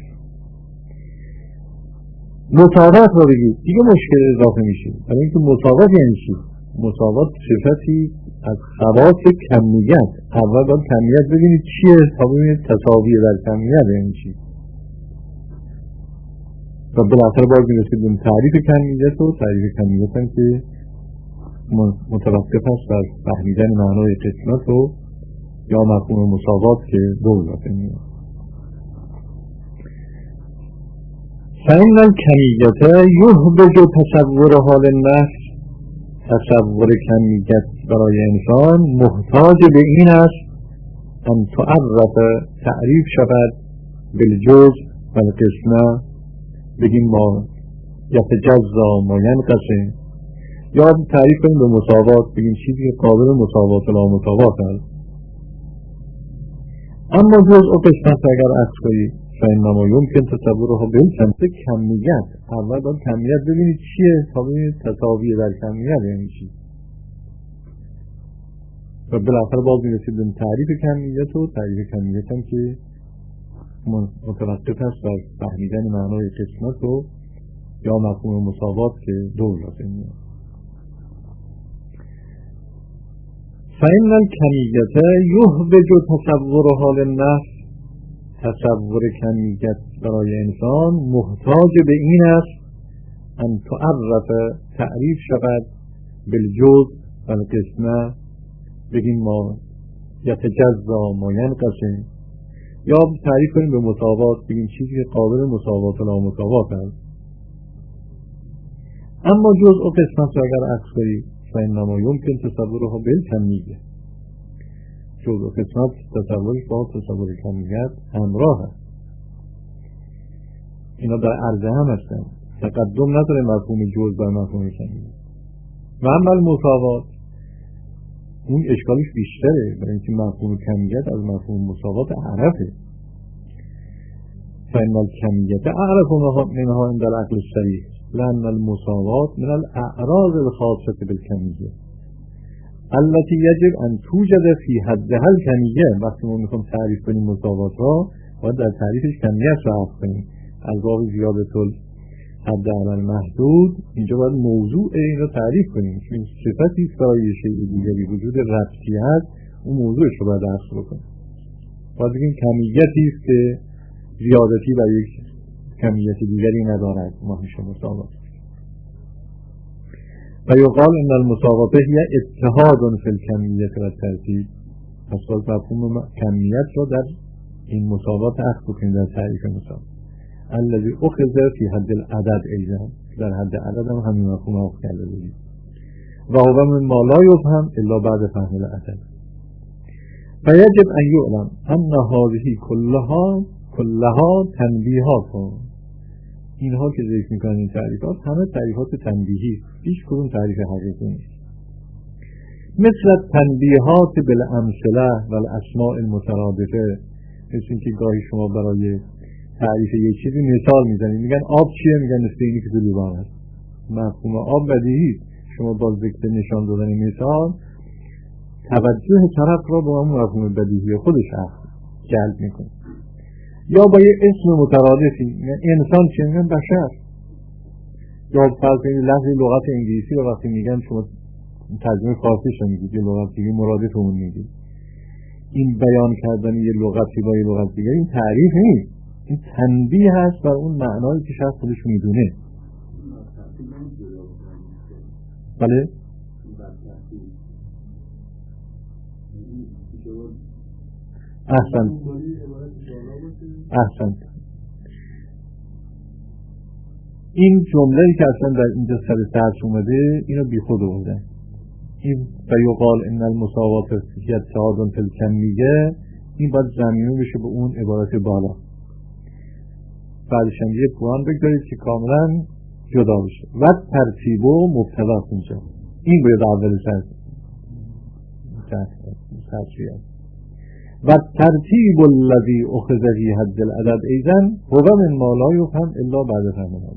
مساوات رو بگید دیگه مشکل اضافه میشه. برای اینکه مساوات یعنی چی؟ مساوات صفتی از خواص کمیت. اول باید کمیت ببینید چیه تا ببینید تساوی در کمیت یعنی چی. و بالاخره باید میرسید به تعریف کمیت و تعریف کمیت هم که متوقف است بر فهمیدن معنای قسمت و یا مفهوم مساوات که دو اضافه میاد. فإن الکمیت یحوج تصور حال النفس. تصور کمیت برای انسان محتاج به این است ان تعرف تعریف شود بالجزء و القسمه، بگیم ما یتجزا ما ینقسم، یا تعریف کنیم به مساوات، بگیم چیزی که قابل مساوات لا مساوات است. اما جزء و قسمت اگر عکس کنید فإنما يمكن تصورها بالکمیت. کمیت اول باید کمیت ببینید چیه تا ببینید تساوی در کمیت یعنی چی. و بالاخره باز میرسید به تعریف کمیت و تعریف کمیت هم که متوقف است بر فهمیدن معنای قسمت و یا مفهوم مساوات که دو اضافه میاد. فإن الکمیت یحوج تصور حال النفس. تصور کمیت برای انسان محتاج به این است ان تعرف تعریف شود بالجزء و القسمه، بگیم ما یتجزا ما ینقسم، یا تعریف کنیم به مساوات، بگیم چیزی که قابل مساوات لا مساوات است. اما جزء و قسمت رو اگر عکس کنید فإنما يمكن تصورها بالکمیت. جزء و قسمت تصورش با تصور کمیت همراه است. اینا در عرضه هم هستن، تقدم نداره مفهوم جزء و مفهوم کمیت. و اما المساوات اون اشکالش بیشتره، برای اینکه مفهوم کمیت از مفهوم مساوات اعرفه. فإن الکمیت اعرف منها عند العقل الصریح لأن المساوات من الاعراض الخاصة بالکمیت التي يجب ان توجد في حدها الکمیه. وقتی ما میخوام تعریف کنیم مساوات را باید در تعریفش کمیت را حذف کنیم. الباب زیادة الحد علی المحدود، اینجا باید موضوع این را تعریف کنیم، چون صفتی است برای شیء دیگری وجود ربطی هست، اون موضوعش رو باید حذف بکنیم. باید بگیم کمیتی است که زیادتی بر یک کمیت دیگری ندارد، ما میشه مساوات. و یقال ان المساوات هی اتحاد فی الکمیت و الترتیب. پس باید مفهوم کمیت را در این مساوات اخذ بکنیم در تعریف مساوات. الذی اخذ فی حد العدد ایضا، در حد عدد هم همین مفهوم اخذ کرده بودیم. و هو من ما لا یفهم الا بعد فهم العدد. و یجب ان یعلم ان هذه کلها تنبیهات. اینها که ذکر میکنن این تعریفات همه تعریفات تنبیهی، هیچ کدوم تعریف حقیقی نیست. مثل تنبیهات بالامثله و الاسماء المترادفه، مثل اینکه گاهی شما برای تعریف یک چیزی مثال میزنید، میگن آب چیه؟ میگن مثل اینی که تو لیوان است. مفهوم آب بدیهی، شما با ذکر نشان دادن مثال توجه طرف را با اون مفهوم بدیهی خودش جلب میکنه. یا با یه اسم مترادفی، انسان چه؟ میگن بشر. یا فرض کنید لفظ لغت انگلیسی رو وقتی میگن شما ترجمه فارسیش رو میگید، یه لغت دیگه مرادف اون میگید. این بیان کردن یه لغتی با یه لغت دیگه این تعریف نیست، این تنبیه هست بر اون معنایی که شخص خودش میدونه. بله؟ احسنت. این جمله‌ای که اصلا در اینجا سر درس اومده اینو بی خود آوردن. این فیقال ان المساوات فی اتحاد فی الکمیه، این باید زمینه بشه به اون عبارت بالا. بعدش هم یه پوان بگذارید که کاملا جدا بشه. و ترتیب و مبتدا اینجا این باید اول سرچیه. و ترتیب الذی اخذ فی حد العدد ایضا هو من ما لا یفهم الا بعد فهمه.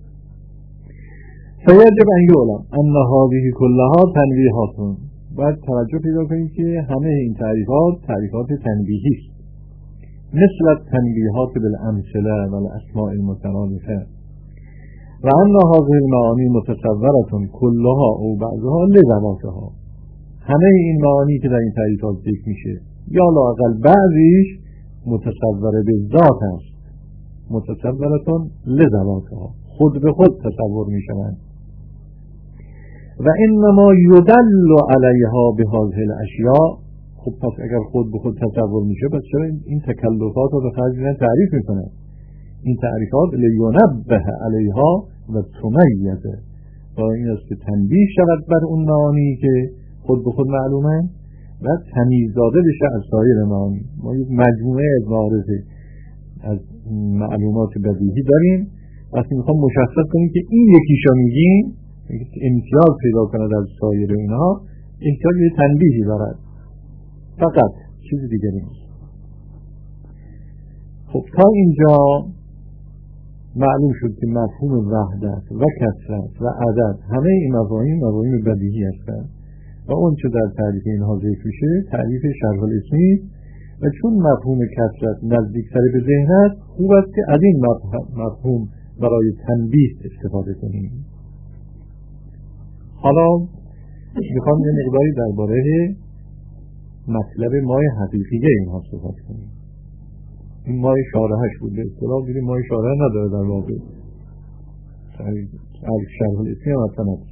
فیجب ان یعلم ان هذه كلها تنبیهات. باید توجه پیدا کنید که همه این تعریفات تنبیهی است، مثل التنبیهات بالامثله و الاسماء المترادفه، و ان هذه المعانی متصوره كلها او بعضها لذواتها. همه این معانی که در این تعریفات ذکر میشه یا لااقل بعضیش متصوره به ذات است، متصورتون لذواتها، خود به خود تصور میشوند. و انما یدل علیها بهذه الاشیاء. خب پس اگر خود به خود تصور میشه، پس چرا این تکلفات رو به خرج میدن تعریف میکنن؟ این تعریفات لینبه علیها و تمیزه، با این است که تنبیه شود بر اون معانی که خود به خود معلومه و تمیز داده بشه از سایر معانی. ما یک مجموعه از معارض از معلومات بدیهی داریم، وقتی میخوام مشخص کنیم که این یکیشو میگیم امتیاز پیدا کند از سایر اینها، احتیاج به تنبیهی دارد، فقط چیز دیگری نیست. خب تا اینجا معلوم شد که مفهوم وحدت و کثرت و عدد همه این مفاهیم بدیهی هستند و اون چه در تعریف اینها ذکر میشه تعریف شرح الاسمی. و چون مفهوم کثرت نزدیکتر به ذهن است، خوب است که از این مفهوم برای تنبیه استفاده کنیم. حالا میخوام یه مقداری درباره مطلب مای حقیقیه اینها صحبت کنیم. این مای شارحش بود، به اصطلاح دیدیم مای شارح نداره در واقع، شرح الاسمی هم اصلا نداره،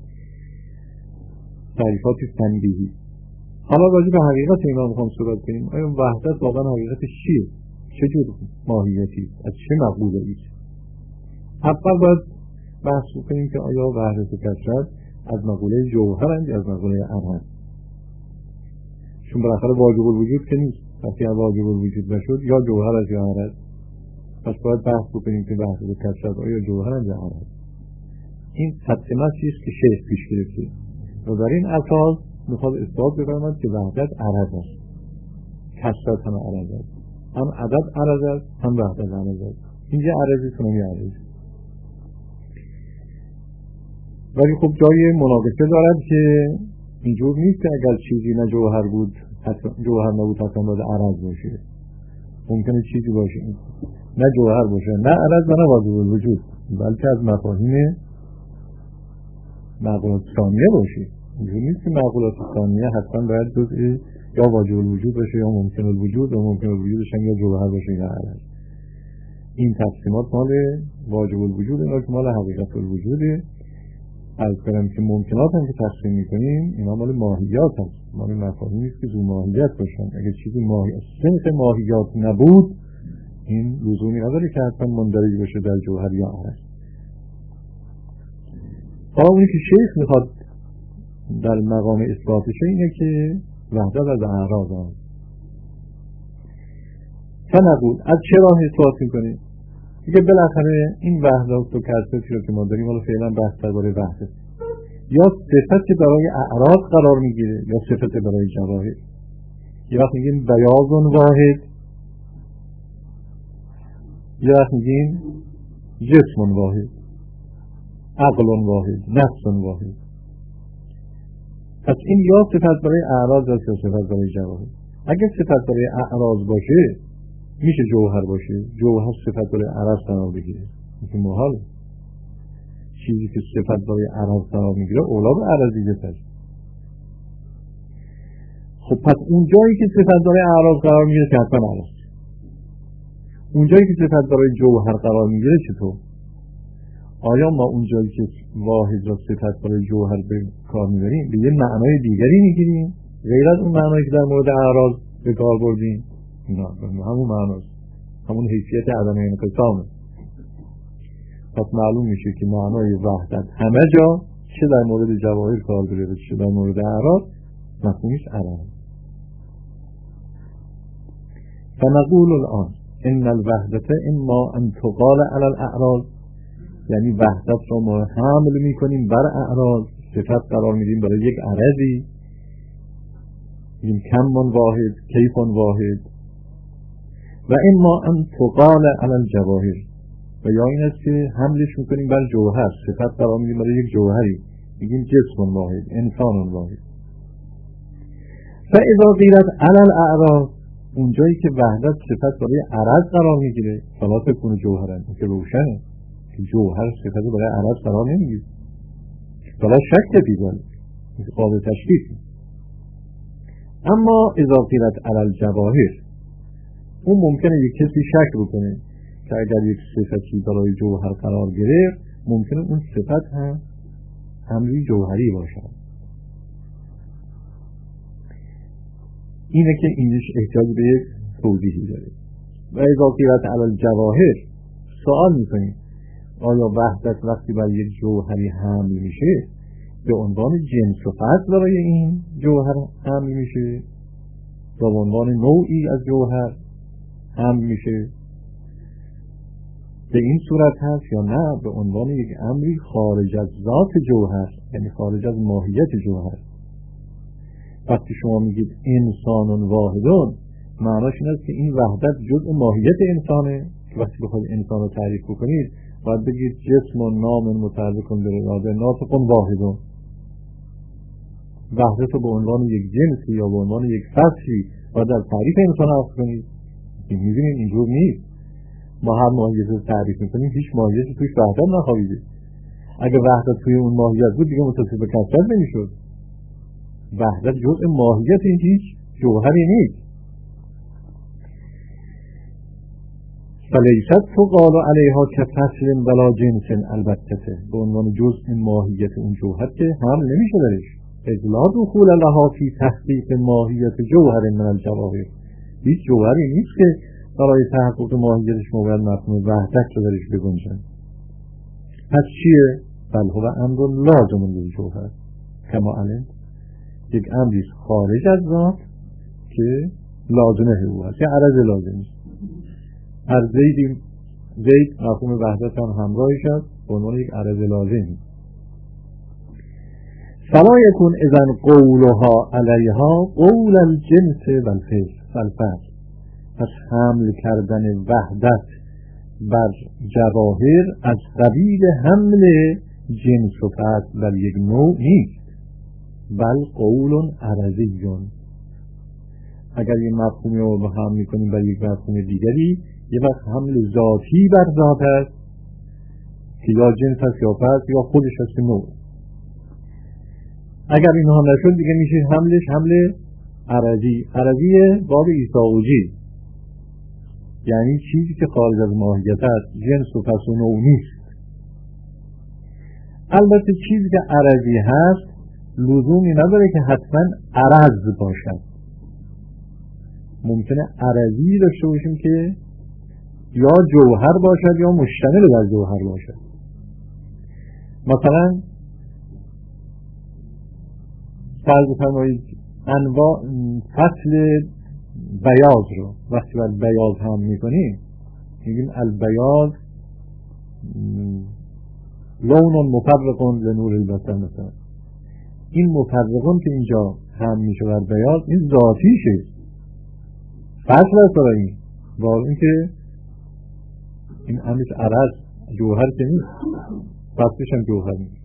تعریفات تنبیهی. حالا راجع به حقیقت اینا میخوام صحبت کنیم. آیا وحدت واقعا حقیقتش چیه؟ چه جور ماهیتی؟ از چه مقوله ایست؟ اول باید بحث کنیم که آیا وحدت و کثرت از مقوله جوهرند یا از مقوله عرض؟ چون بالاخره واجب الوجود که نیست. وقتی واجب الوجود نشد یا جوهر است یا عرض. پس باید بحث کنیم که وحدت و کثرت آیا جوهرند یا عرض. این تقسیماتی است که شیخ پیش گرفته و در این اساس میخواد اثبات بفرماید که وحدت عرض است، کثرت هم عرض است، هم عدد عرض است، هم وحدت عرض است. اینجا عرضی کنم یه عرض، ولی خب جای مناقشه دارد که اینجور نیست که اگر چیزی نه جوهر بود جوهر نبود حتما باید عرض باشه. ممکنه چیزی باشه نه جوهر باشه نه عرض و نه واجب الوجود، بلکه از مفاهیم معقولات ثانیه باشه. اینجور نیست که معقولات ثانیه حتما باید جزء یا واجب الوجود باشه یا ممکن الوجود و ممکن الوجودش هم یا جوهر باشه یا عرض. این تقسیمات مال واجب الوجود اینا که مال حقیقت الوجوده. از کنم که ممکنات هم که تقسیم میکنیم اینا مال ماهیات هست، مال مفاهیمی است که ذو ماهیت باشن. اگر چیزی صنف ماهیات نبود این لزومی نداره که حتما مندرج باشه در جوهر یا عرض. حالا اونی که شیخ میخواد در مقام اثباتشه اینه که وحدت از اعراض هست. فنقول از چه راه اثبات میکنیم؟ دیگه بالاخره این وحدت و کثرتی رو که ما داریم، حالا فعلا بحث درباره وحدت، یا صفت که برای اعراض قرار میگیره یا صفت برای جواهر. یه وقت میگیم بیاض واحد، یه وقت میگیم جسم واحد، عقل واحد، نفس واحد. پس این یا صفت برای اعراض یا صفت برای جواهر. اگر صفت برای اعراض باشه میشه جوهر باشه، جوهر صفت برای عرض قرار بگیره، این محاله. چیزی که صفت برای عرض قرار میگیره اولا به عرضیت هست. خب پس اون جایی که صفت برای اعراض قرار میگیره که حتما عرض، اون جایی که صفت برای جوهر قرار میگیره چطور؟ آیا ما اون جایی که واحد را صفت برای جوهر به کار میبریم به یه معنای دیگری میگیریم غیر از اون معنایی که در مورد اعراض به کار بردیم؟ نه، همون معناست، همون حیثیت عدم انقسامه. پس معلوم میشه که معنای وحدت همه جا، چه در مورد جواهر کار داره و چه در مورد اعراض، مفهومش عرض. فنقول الان ان الوحدت اما ان تقال علی الاعراض، یعنی وحدت رو ما حمل میکنیم بر اعراض، صفت قرار میدیم برای یک عرضی، این کم واحد، کیف واحد. و اما ان تقال علی الجواهر، و یا این است که حملش میکنیم بر جوهر، صفت قرار میدیم برای یک جوهری، میگیم جسم واحد، انسان واحد. فاذا قیلت علی الاعراض، اونجایی که وحدت صفت برای عرض قرار میگیره، فلا تکون جوهرن، که روشنه که جوهر صفت برای عرض قرار نمیگیره، فلا شک بیدن، قابل تشبیه. اما اذا قیلت علی الجواهر، اون ممکنه یک کسی شک بکنه که اگر یک صفتی برای جوهر قرار گرفت، ممکنه اون صفت هم امری جوهری باشد. اینه که اینش احتیاج به یک توضیحی داره. و اذا قیلت علی الجواهر، سوال میکنیم آیا وحدت وقتی بر یک جوهری حمل میشه به عنوان جنس و فصل برای این جوهر حمل میشه یا به عنوان نوعی از جوهر حمل میشه؟ به این صورت هست یا نه به عنوان یک امری خارج از ذات جوهر، یعنی خارج از ماهیت جوهر؟ وقتی شما میگید انسان واحدون، معناش این است که این وحدت جزء ماهیت انسانه، که وقتی بخواید انسان رو تعریف بکنید باید بگید جسم و نام متعلق به اراده ناطق واحدون. وحدت رو به عنوان یک جنسی یا به عنوان یک فصلی باید در تعریف انسان عرض کنید. می‌بینید اینجور نیست. ما هر ماهیت رو تعریف میکنیم، هیچ ماهیتی توش وحدت نخواهیده. اگه وحدت توی اون ماهیت بود دیگه متصف به کثرت نمیشد. وحدت جزء ماهیت این هیچ جوهری نیست. فلیست تقال علیها کفصل ولا جنس، البته به عنوان جزء ماهیت اون جوهر که حمل نمیشه درش. اذ لا دخول لها فی تحقیق ماهیت جوهر من الجواهر، هیچ جوهری نیست که برای تحقق ماهیتش موقع مفهوم وحدت رو درش بگنجن. پس چیه؟ بل هو امر لازم للجوهر کما علم، یک امری خارج از ذات که لازمه او هست، یه عرض لازمی. هر زید مفهوم وحدت هم همراهش هست به عنوان یک عرض لازمی. فلا یکون اذن قولها علیها قول الجنس والفعل، پس حمل کردن وحدت بر جواهر از قبیل حمل جنس و فعل بر یک نوع نیست، بل قول عرضیون. اگر یک مفهومی رو هم میکنیم بر یک مفهوم دیگری، یه وقت حمل ذاتی بر ذات است که یا جنس است یا فعل یا خودش است نوع. اگر اینها نشد دیگه میشه حملش حمل عرضی. عرضی باب ایساوجی، یعنی چیزی که خارج از ماهیت است، جنس و فصل و نوع نیست. البته چیزی که عرضی هست لزومی نداره که حتما عرض باشد. ممکنه عرضی داشته باشیم که یا جوهر باشد یا مشتمل بر جوهر باشد. مثلا فرض فرمایید انواع فصل بیاض رو وقتی بر بیاض هم میکنیم میگیم البیاض لون مفرق لنور البصر. مثلا این مفرقون که اینجا هم میشه بر بیاض، این ذاتیشه، فصل است برای این، با اینکه این همش عرض جوهر که نیست، فصلش هم جوهر نیست.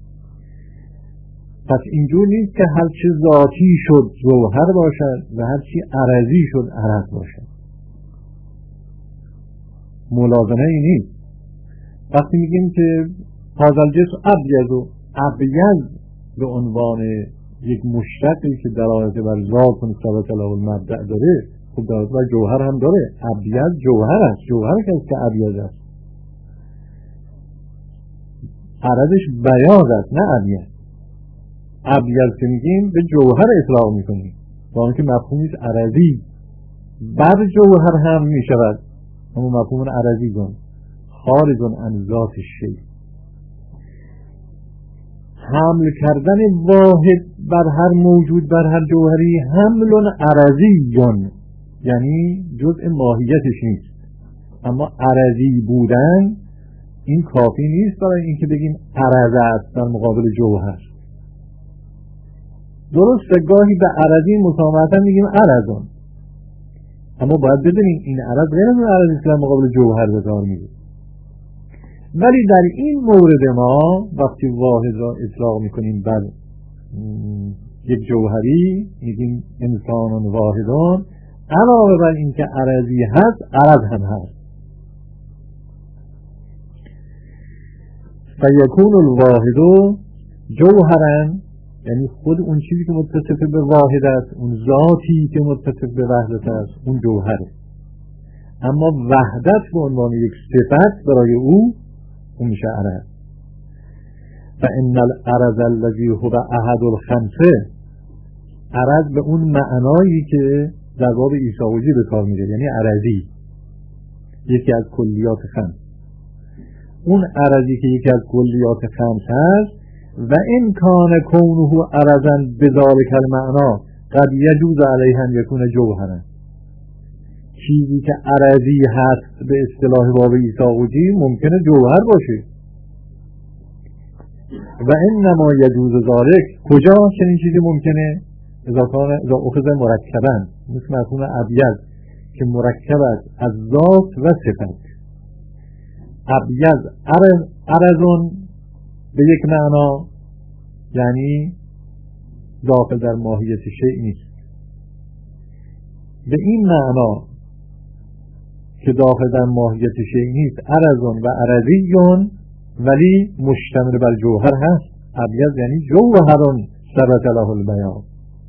پس اینجور نیست که هر چی ذاتی شد جوهر باشد و هر چی عرضی شد عرض باشد. ملازمه ای نیست. وقتی میگیم که هذا الجسم ابیض و ابیض به عنوان یک مشتقی که دلالت بر ذات ثابت له المبدأ داره، خب دلالت بر جوهر هم داره. ابیض جوهر است، جوهر که ابیض است، عرضش بیاض است نه ابیض. ابیض که میگیم به جوهر اطلاق میکنیم، با اینکه مفهومش عرضی بر جوهر هم میشود، اما مفهوم عرضی گون خارج عن ذات الشیء. حمل کردن واحد بر هر موجود، بر هر جوهری، حمل عرضی، یعنی جزء ماهیتش نیست. اما عرضی بودن این کافی نیست برای اینکه بگیم عرض است در مقابل جوهر. درسته گاهی به عرضی مسامحتا میگیم عرضون، اما باید بدونیم این عرض غیر از عرضی که در مقابل جوهر به کار میره. ولی در این مورد ما وقتی واحد را اطلاق میکنیم بر یک جوهری میگیم انسان واحدان، علاوه بر این که عرضی هست عرض هم هست. فیکون الواحد جوهرا، یعنی خود اون چیزی که متصف به واحد است، اون ذاتی که متصف به وحدت است، اون جوهره. اما وحدت به عنوان یک صفت برای او اون میشه عرض. فان العرض الذی هو احد الخمسه، عرض به اون معنایی که در باب ایساوجی به کار میره، یعنی عرضی، یکی از کلیات خمس. اون عرضی که یکی از کلیات خمس هست، و این کان کونه عرضا بذالک المعنا قد یجوز علیه ان یکون جوهرا. چیزی که عرضی هست به اصطلاح باب ایساوجی ممکنه جوهر باشه. و انما یجوز ذالک، کجا چنین چیزی ممکنه؟ اذا اخذ مرکبا، مثل مفهوم ابیض که مرکب است از ذات و صفت. ابیض عرضون به یک معنا، یعنی داخل در ماهیت شیء نیست. به این معنا که داخل در ماهیت شیء نیست، عرضون و عرضیون، ولی مشتمل بر جوهر هست. ابیض یعنی جوهرون ثبت له البیان.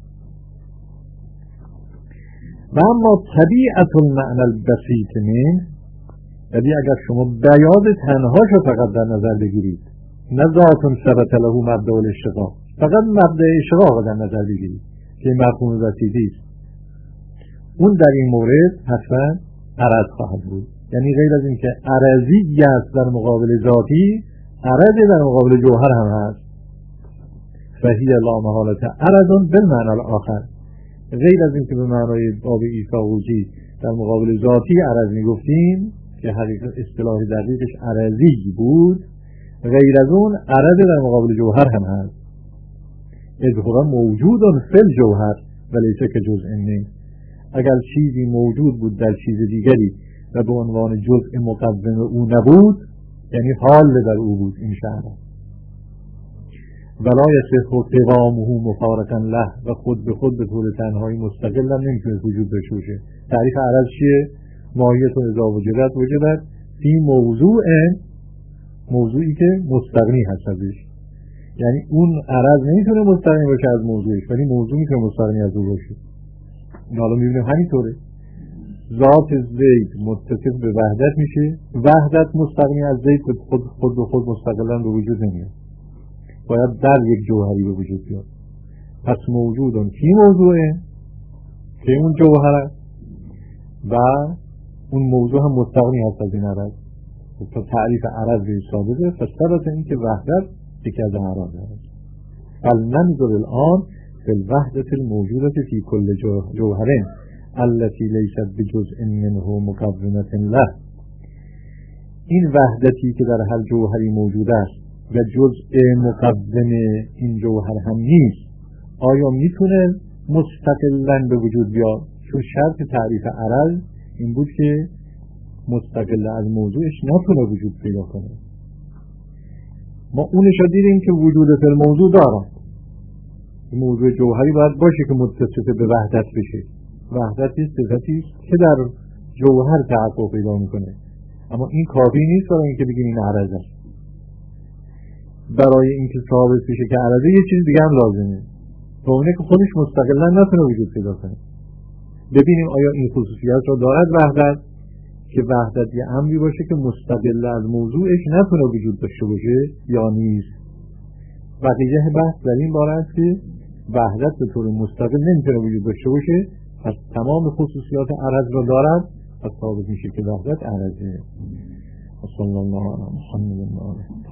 و اما طبیعت المعنى البسيط من، یعنی اگر شما بیاض تنهاشو فقط در نظر بگیرید، نه ذاتون ثبت له مبدأ الاشتقاق، فقط مبدأ اشتقاق در نظر بگیرید که این مفهوم بسیطی است، اون در این مورد حتما عرض خواهد بود. یعنی غیر از این که عرضی است در مقابل ذاتی، عرضی در مقابل جوهر هم هست. فهی لا محالة عرض بالمعنى الاخر، غیر از این که به معنای باب ایساوجی در مقابل ذاتی عرض میگفتیم که حقیقت اصطلاح دقیقش عرضی بود، غیر از اون عرض در مقابل جوهر هم هست. اذ موجود فی الجوهر ولیس که جزء منه. اگر چیزی موجود بود در چیز دیگری و به عنوان جزء مقدم او نبود، یعنی حال در او بود، این شعر ولا یصح قوامه مفارقا له، و خود به خود به طور تنهایی مستقل هم نمیتونه وجود داشته باشه. تعریف عرض چیه؟ ماهیت و اذا وجدت فی موضوعی که مستغنی هست ازش. یعنی اون عرض نمیتونه مستغنی باشه از موضوعش، ولی موضوع میتونه مستغنی از او باشه. حالا میبینیم همینطوره. ذات زید متصف به وحدت میشه، وحدت مستغنی از زید خود به خود مستقلا به وجود نمیاد، باید در یک جوهری به وجود بیاد. پس موجودون کی موضوعه که اون جوهره، و اون موضوع هم مستغنی هست از این عرض. تا تعریف عرض به ثابته، فسرت این که وحدت یکی از اعراض هست. فلننظر الان فی الوحدة الموجودة فی کل جوهرین التي لیست بجزء منه مکونة له. این وحدتی که در هر جوهری موجود است و جزء مقدم این جوهر هم نیست، آیا میتونه مستقلاً به وجود بیاد؟ چون شرط تعریف عرض این بود که مستقل از موضوعش نتونه وجود پیدا کنه. ما اونش رو دیدیم که وجود فی الموضوع داره. موضوع جوهری باید باشه که متصف به وحدت بشه. وحدتی صفتی که در جوهر تحقق پیدا میکنه، اما این کافی نیست برای اینکه بگیم این عرض است. برای اینکه ثابت بشه که عرضه یه چیز دیگه هم لازمه، تا اونه که خودش مستقلا نتونه وجود پیدا کنه. ببینیم آیا این خصوصیت رو دارد وحدت، که وحدت یه امری باشه که مستقل از موضوعش نتونه وجود داشته باشه یا نیست. بقیه بحث در این باره است که وحدت به طور مستقل نمیتونه وجود داشته باشه، پس تمام خصوصیات عرض رو دارد، پس ثابت میشه که وحدت عرضه. صلی الله علی محمد و آله